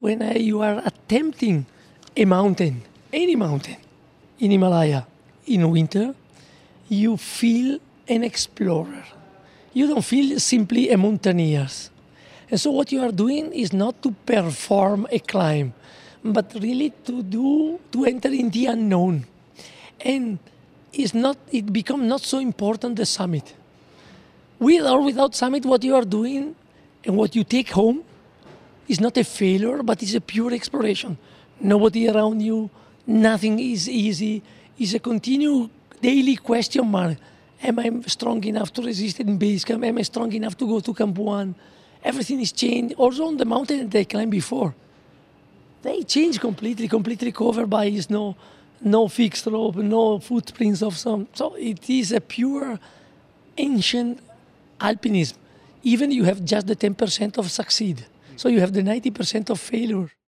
when you are attempting a mountain, any mountain, in Himalaya in winter, you feel an explorer. You don't feel simply a mountaineer. And so what you are doing is not to perform a climb, but really to enter in the unknown. And it becomes not so important the summit. With or without summit, what you are doing and what you take home is not a failure, but it's a pure exploration. Nobody around you, nothing is easy. It's a continual daily question mark. Am I strong enough to resist in base camp? Am I strong enough to go to Camp 1? Everything is changed. Also on the mountain that they climbed before, they changed completely covered by snow, no fixed rope, no footprints of some. So it is a pure ancient alpinism. Even you have just the 10% of succeed. So you have the 90% of failure.